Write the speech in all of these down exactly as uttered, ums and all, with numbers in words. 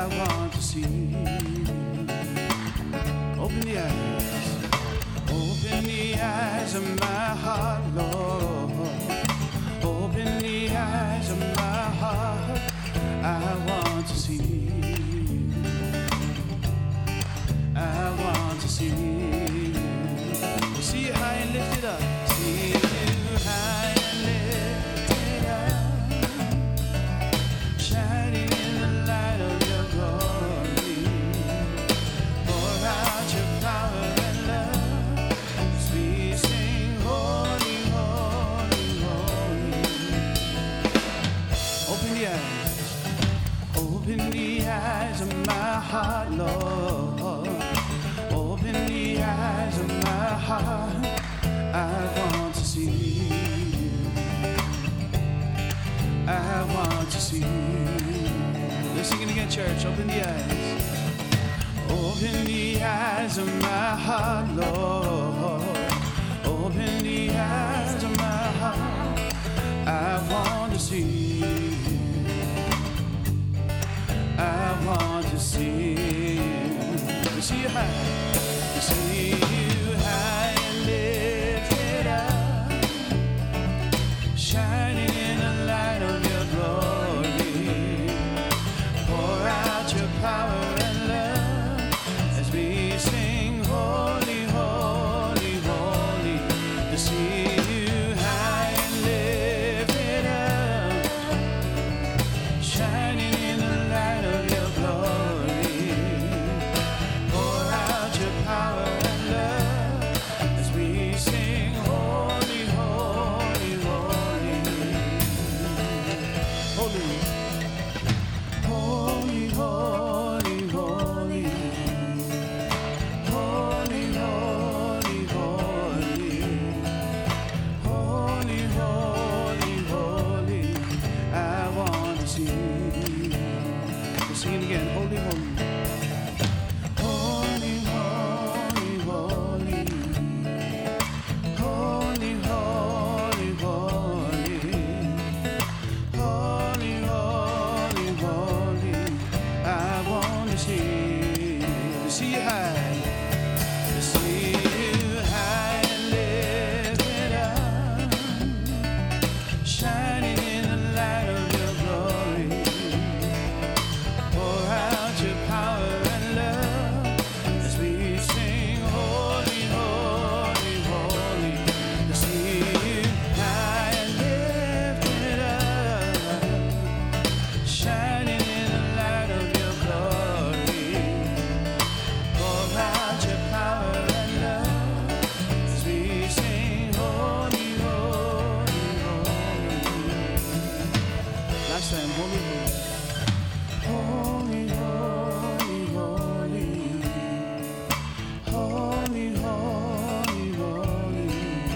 want to see you. Open the eyes, open the eyes of my heart, Lord. Open the eyes of my heart, I want to see you. I want to see you. See you high and lifted up. See you high and lifted up, shining in the light of your glory. Pour out your power and love as we sing holy, holy, holy. Open the eyes, open the eyes of my heart, Lord. Open the eyes of my heart, I want to see you. I want to see you. Let's sing it again, church. Open the eyes. Open the eyes of my heart, Lord. Open the eyes of my heart, I want to see you. I want to see you. To see you high, to see you high and lifted up, shining in the light of your glory. Pour out your power and love as we sing holy, holy, holy. To see you high and lifted up, shining in the light of your glory. Pour out your power and love as we sing holy, holy, holy. Holy, holy, holy, holy. Holy, holy, holy. Holy, holy, holy. I want to see you. Let's sing it again. Holy, holy. Holy, holy, holy. Holy, holy, holy. Holy, holy, holy. I want to see you. To see you high. To see you high and lifted up, shining in the light of your glory. Pour out your power and love as we sing holy, holy, holy. To see you high and lifted up, shining in the light of your glory. Pour out your power and love as we sing holy, holy, holy. Last time, holy, holy. Holy, holy, holy. Holy, holy, holy.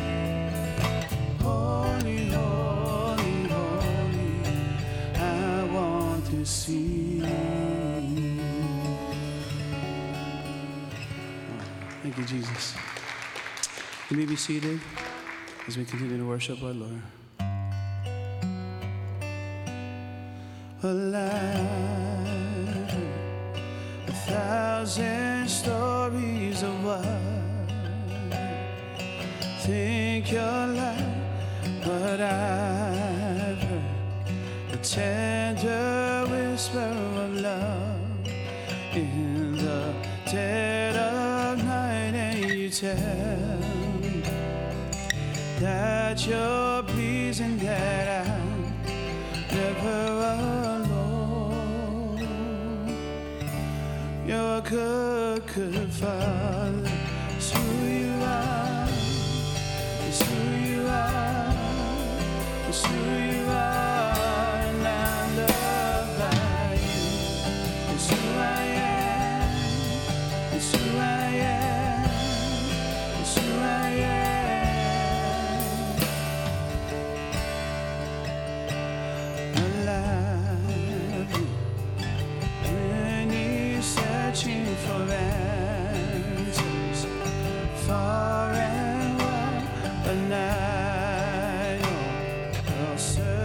Holy, holy, holy. I want to see you. Thank you, Jesus. You may be seated as we continue to worship our Lord. Alive, a thousand stories of what think you're like, but I've heard a tender whisper of love in the dead of night, and you tell me that you're pleased and that I'm never alone. You're a good, good Father. It's who you are. It's who you are. It's who you are. And I'm loved by you. It's who I am. It's who I am. It's who I am. Alive. Many searching for answers, far and wide, but now you're searching.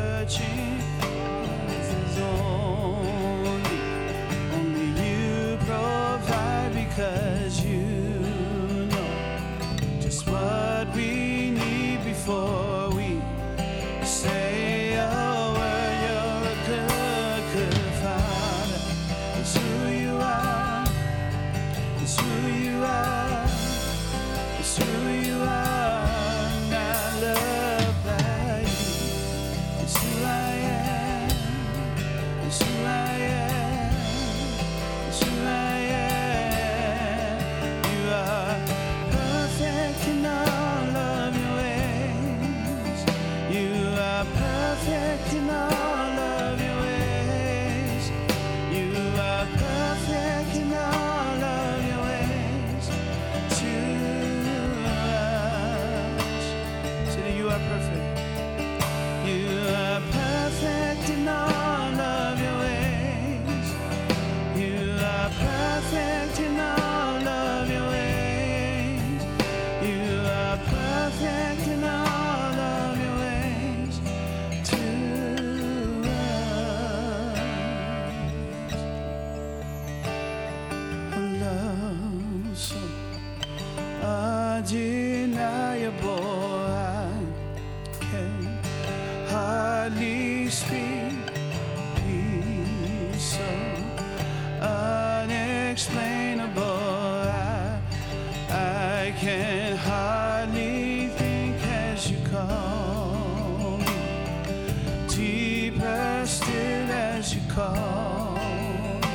unexplainable. I, I can hardly think as you call me, deeper still as you call me,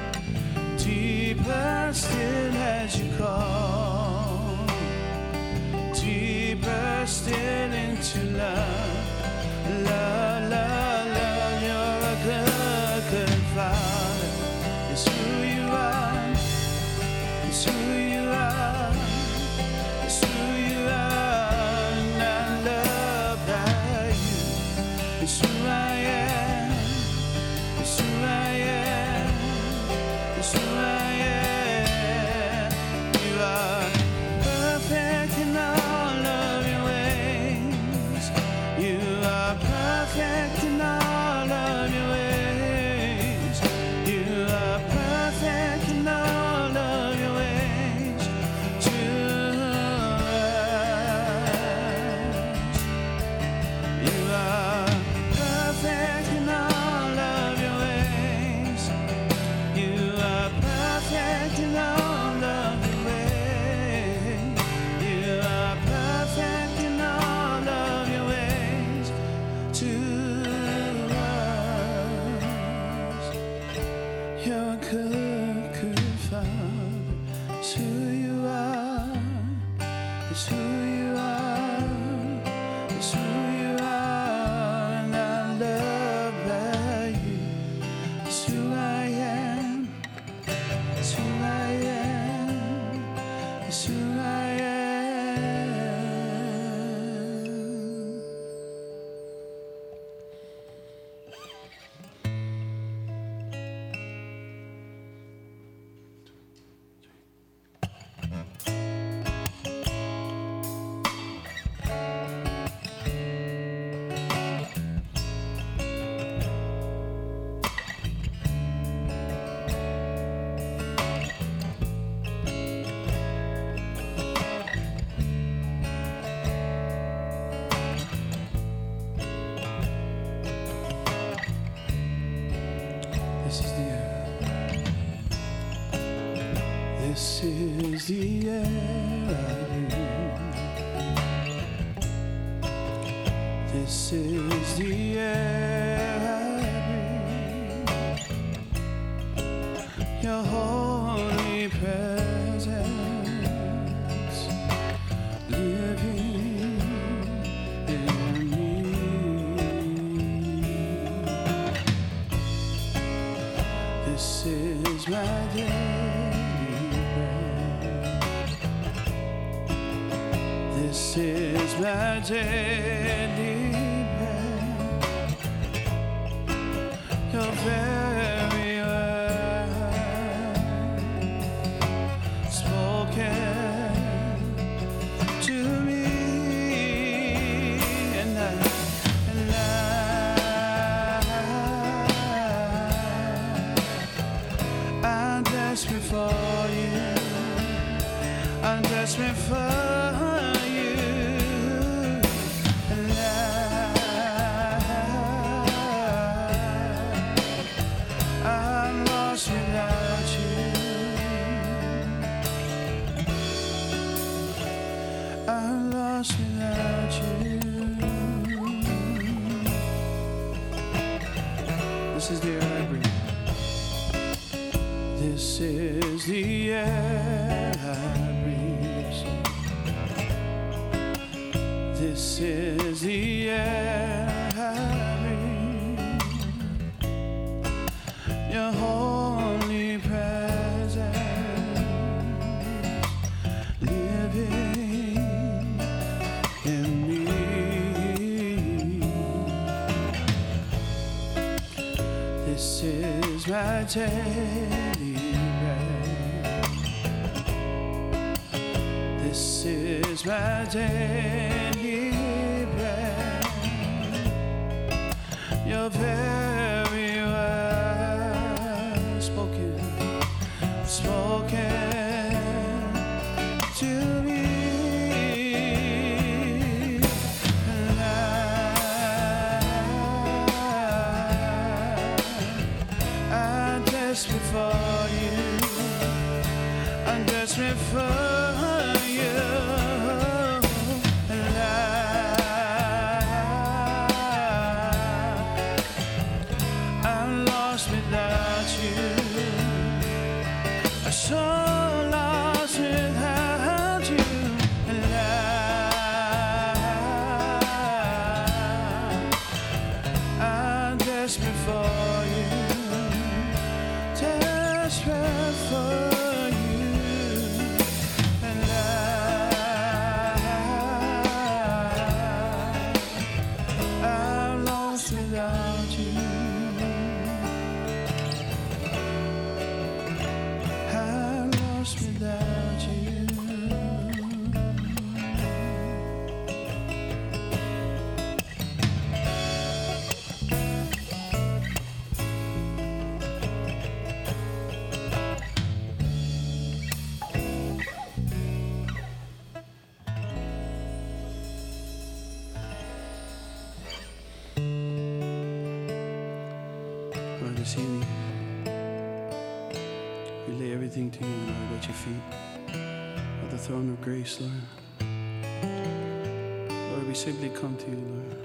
deeper still as you call me, deeper still into love, love, love, love. You're a good, good Father. It's who you are. It's who you are. It's who you are. And I'm loved by you. It's who I am. It's who I am. It's who I am. You are perfect in all of your ways. You are perfect in all of your ways. You are perfect in all of your ways to us. You are perfect in all of your ways. You are perfect in all of your ways. You are perfect in all of your ways to us. You're a good, good Father. It's who you are. It's who you are. It's who you are. And I'm loved by you. It's who I am. It's who I am. It's who I am. This is the air. This is the air I breathe. This is the air I breathe. Your holy presence living in me. This is my daily bread. This is my daily bread. Your very word spoken to me, and I, and I, I'm desperate for you. I'm desperate for you. And I, I'm lost without you. I'm lost without you. This is the air I breathe. This is the air I breathe. This is the air I breathe. Your holy presence living in me. This is my daily bread. This is my daily bread. Your very word spoken, spoken to me. And I, I desperate for you. I'm desperate for you. And I, I'm lost without you. I'm so lost without you. And I, I'm desperate for you. Desperate for you. And I, I'm lost without you. I'm lost without you. Lord, this evening, we lay everything to you, Lord, at your feet, at the throne of grace, Lord. Lord, we simply come to you, Lord.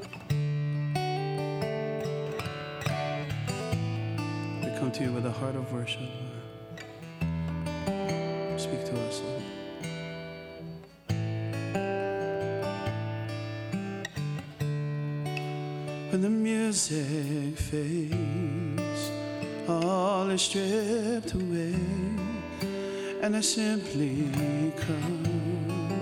We come to you with a heart of worship, Lord. Speak to us, Lord. When the music fades, all is stripped away, and I simply come,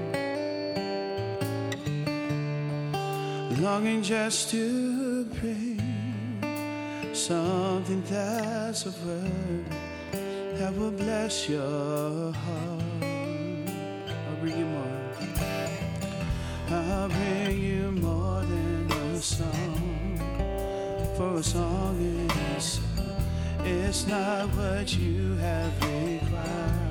longing just to pray something that's a word that will bless your heart. I'll bring you more. I'll bring you more than a song, for a song is it's not what you have required.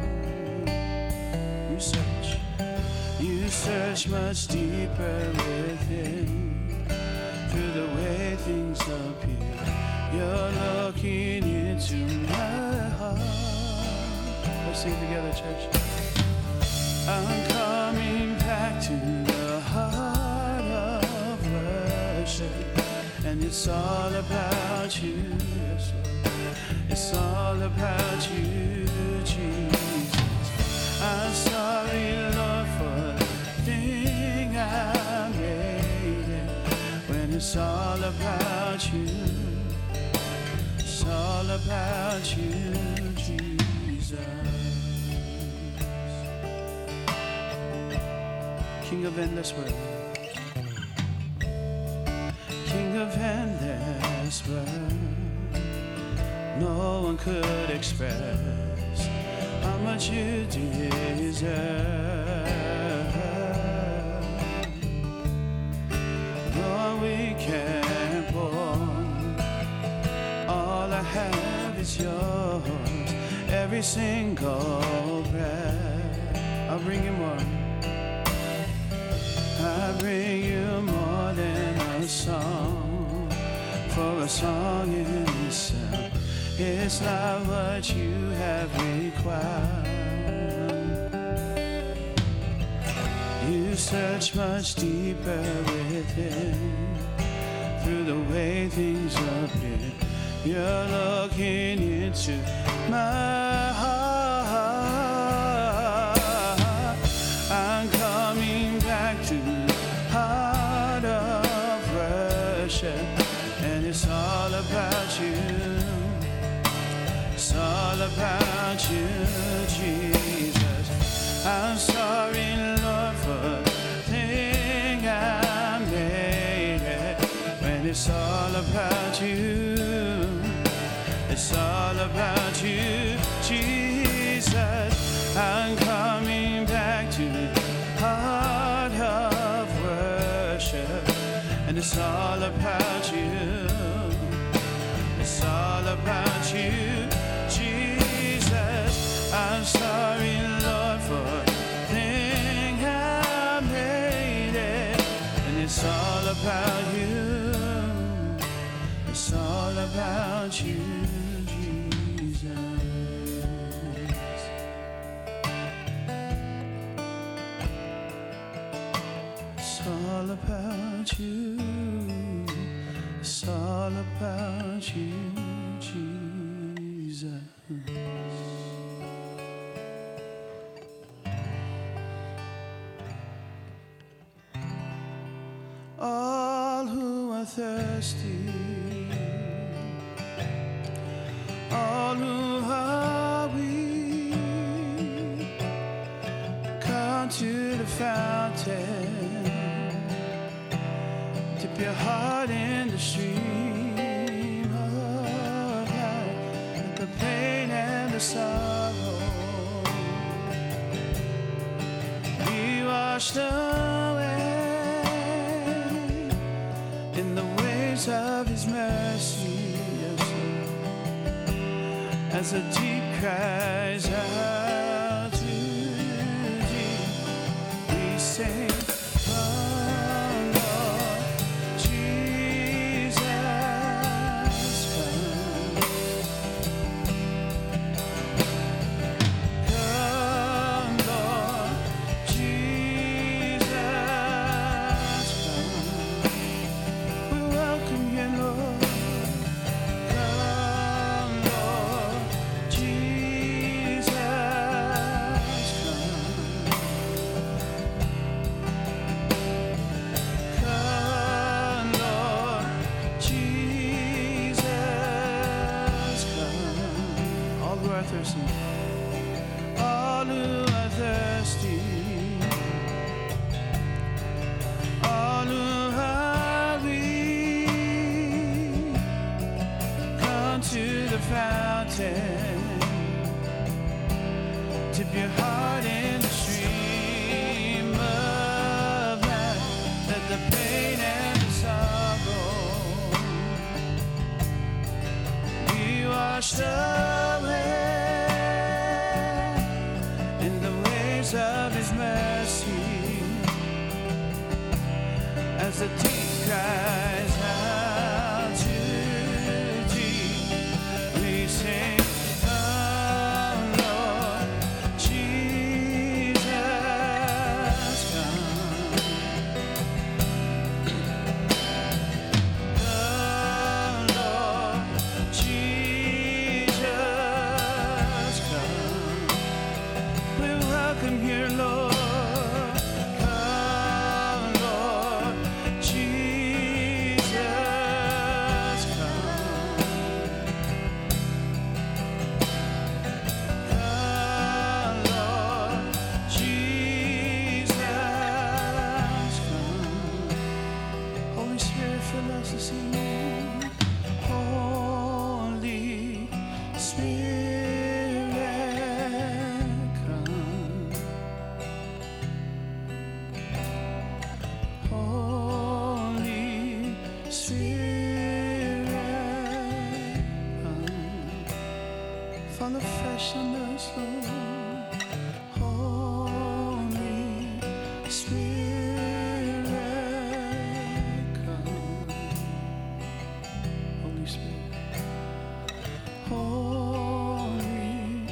You search, you search much deeper within, through the way things appear. You're looking into my heart. Let's sing together, church. I'm coming back to the heart of worship, and it's all about you. Yes, Lord. It's all about you, Jesus. I'm sorry, Lord, for the thing I made, when it's all about you. It's all about you, Jesus. King of endless world, King of endless world, no one could express how much you deserve. Lord, we can't pour, all I have is yours, every single breath. I'll bring you more. I bring you more than a song, for a song in itself, it's not what you have required. You search much deeper within, through the way things appear. You're looking into my heart. I'm coming back to the heart of worship, and it's all about you. It's all about you, Jesus. I'm sorry, Lord, for the thing I made, when it's all about you. It's all about you, Jesus. I'm coming back to the heart of worship, and it's all about you. It's all about you, Jesus. I'm sorry, Lord, for the thing I made it, and it's all about you. It's all about you, Jesus. thirsty, all who are weak, come to the fountain, dip your heart in the stream of life, let the pain and the sorrow be washed away in the waves of His mercy. Yes, as the deep cries out to deep, we sing, "Come, Lord Jesus, come. Come, Lord Jesus, come. We welcome You, Lord. Come, Lord Jesus, come. Come, Lord Jesus, come. All who are thirsty, all who are thirsty, all who are weak, come to the fountain, dip your heart in the stream of life, let the pain and the sorrow be washed away in the waves of His mercy, as the deep cries out to deep, we sing, "Come, Lord Jesus, come. Come, Lord Jesus, come. We welcome You, Lord. Come, Lord Jesus, come. Come, Lord Jesus, come. Holy Spirit, fill us this evening. Holy Spirit, come. Holy Spirit, come. Fall afresh on us, Lord. Holy Spirit, come. Holy Spirit, Holy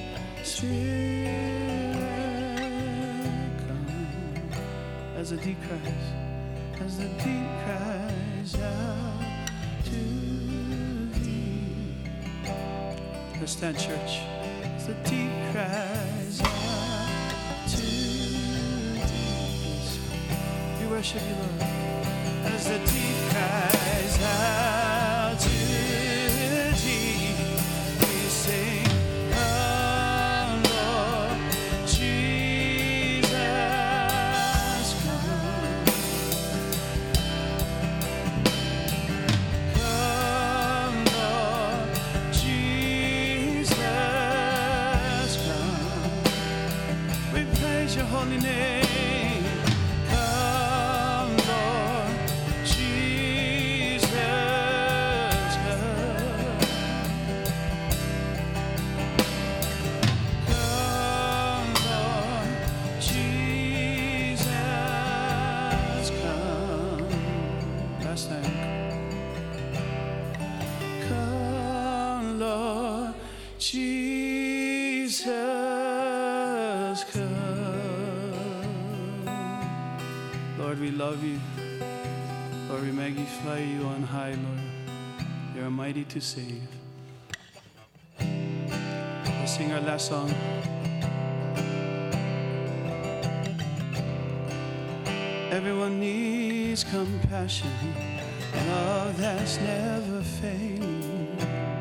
Spirit, come. As the deep cries, as the deep cries out to Thee. Let's stand, church. As the deep cries out to Thee. We worship You, Lord. As the deep cries out to Thee, we sing, "Come, Lord Jesus, come. Come, Lord Jesus, come." We praise Your holy name. Come, Lord Jesus, come. Come, Lord Jesus, come. Last time. Come, Lord Jesus, come. Lord, we love You. Lord, we magnify You on high, Lord. You're mighty to save. Let's sing our last song. Everyone needs compassion. love that's never failing.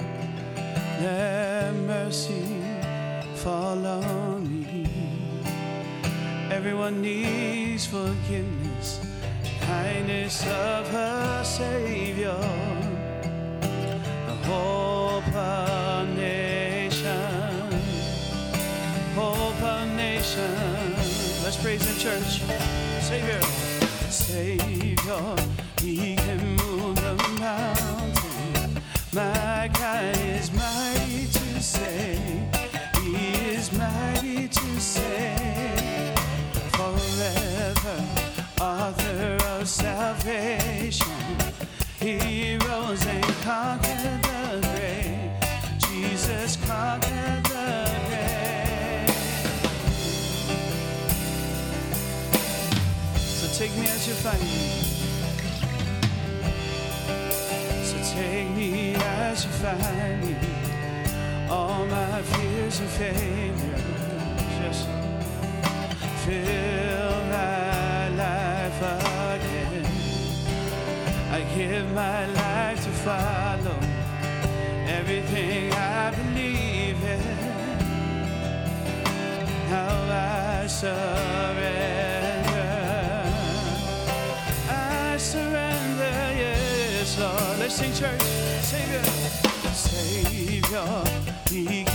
Let mercy fall on me. Everyone needs forgiveness, kindness of her Savior. The hope of nation, hope of nation. Let's praise Him, church. Savior, Savior, He can move the mountain. My God is mighty to save. He is mighty to save. Forever, author of salvation. He rose and conquered the grave. Jesus conquered the grave. So take me as you find me. So take me as you find me. All my fears and failures, just fill my life again. I give my life to follow everything I believe in. Now I surrender. I surrender, yes, Lord. Let's sing, church. Savior, Savior, He